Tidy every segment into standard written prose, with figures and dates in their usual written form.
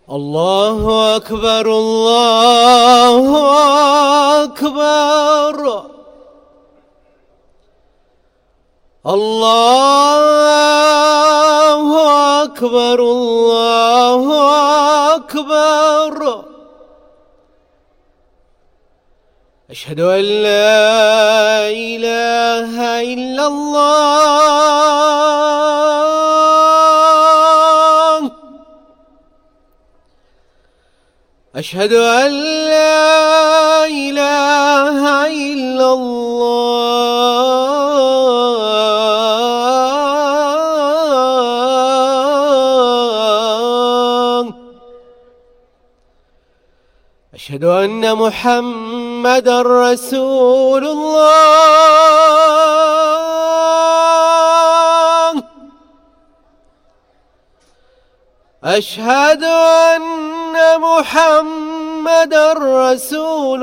الله أكبر الله أكبر الله أكبر الله أكبر. أشهد أن لا إله إلا الله. أشهد أن لا إله إلا الله. أشهد أن محمدًا رسول الله. أشهد أن محمدًا رسول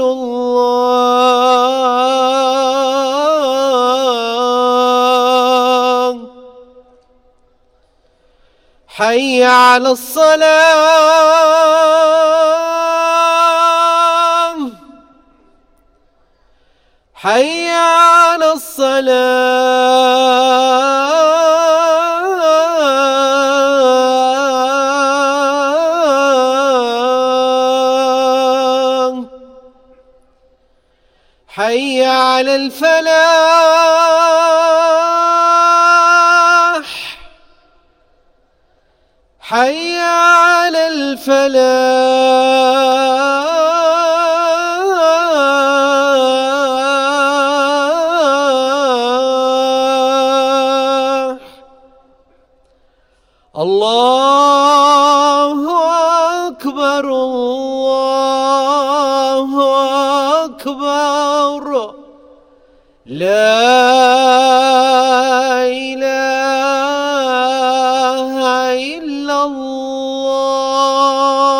الله. حي على الصلاة. حي على الصلاة. حي على الفلاح. حي على الفلاح. الله أكبر الله أكبر. لا إله إلا الله.